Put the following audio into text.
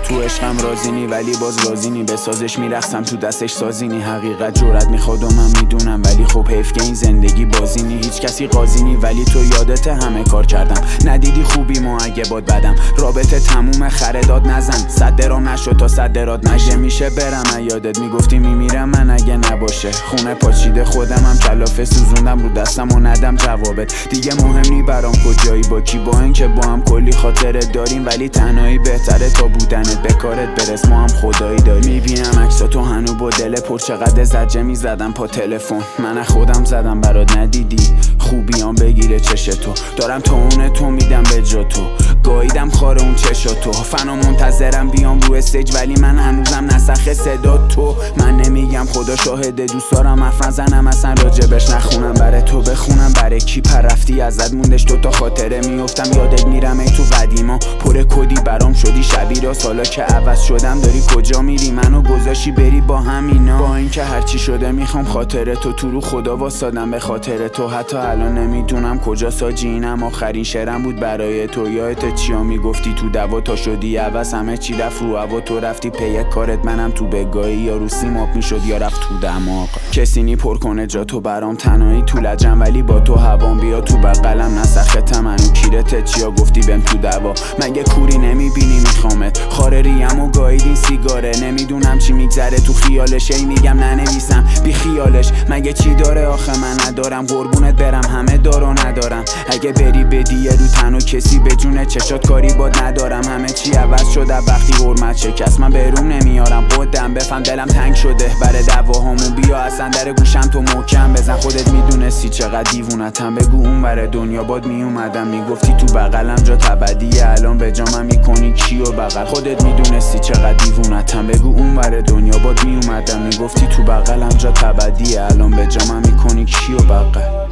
تو عشقم رازینی ولی باز رازینی، به سازش میرقصم تو دستش سازینی. حقیقت جرأت میخواد و من میدونم، ولی خب حیف که این زندگی بازینی. هیچ کسی قاضینی ولی تو یادت همه کار کردم، ندیدی خوبی ما اگه باد بدم. رابطه تموم خرداد نزن، صد درام نشد تا صد درات نشه. میشه برم یادت میگفتی میمیرم من اگه نباشه. خونه پاچیده خودمم کلافه سوزوندم رو دستم و ندم جوابت. دیگه مهم نی برام کجایی با کی، با اینکه با هم کلی خاطره داریم، ولی تنهایی بهتره تا بودنت. به کارت برس ما هم خدایی داریم. میبینم عکساتو هنو با دل پر، چقدر زجه میزدم پا تلفن. من خودم زدم برات ندیدی، خوبیام بگیره چشتو. دارم تا اون تو میدم به جا تو، گاییدم خار اون چشاتو. فنا منتظرم بیام رو استیج ولی من هنوزم نسخ صدا تو. من نمیگم خدا شاهده، دوست دارم حرف نزنم اصلا راجبش نخونم. برای تو بخونم برای کی پر رفتی ازت موندش تو تا خاطره میافتم. یادت میرم ای تو قدیما پر کدی برام شدی شبیرا. سالا که عوض شدم داری کجا میری، منو گذاشی بری با همینا. با اینکه هرچی شده میخوام خاطره تو رو خدا واسادم به خاطر تو. حتی الان نمیدونم کجا ساجی، اینم آخرین شعرم بود برای تو. یادت چیا میگفتی تو دوا تا شدی عوض، همه چی رفت رو هوا. تو رفتی پی کارت، منم تو بگاهی. یا رو سیماب میشد یا رفت تو دماغ. کسی نی پر کنه جا تو برام، تنهایی تو لجم ولی با تو هوام. بیا تو بغلم نسختم هنو کیرت چیا گفتی بهم تو دوا. مگه کوری نمیبینی میخوامت، خاره ریم و گاییدین سیگاره. نمیدونم چی میگذره تو خیالش، ای میگم ننویسم بی خیالش. مگه چی داره آخه من ندارم، قربونت برم همه دارو ندارم. اگه بری بدی رو تنها کسی به جون چشات کاری باد ندارم. همه چی عوض شده وقتی حرمت شکست، من بروم نمیارم قدم. بفهم دلم تنگ شده برای دواهامون، بیا اصلا در گوشم تو محکم بزن. خودت میدونستی چقدر دیوونتم، بگو اون بره دنیا باد میومدم. میگفتی تو بغلم جا تبدیه، الان به جامم میکنی کیو بغل. خودت میدونستی چقدر دیوونتم، بگو اون بره دنیا باد میومدم. میگفتی تو بغلم جا تبدیه، الان به جامم میکنی کیو بغل.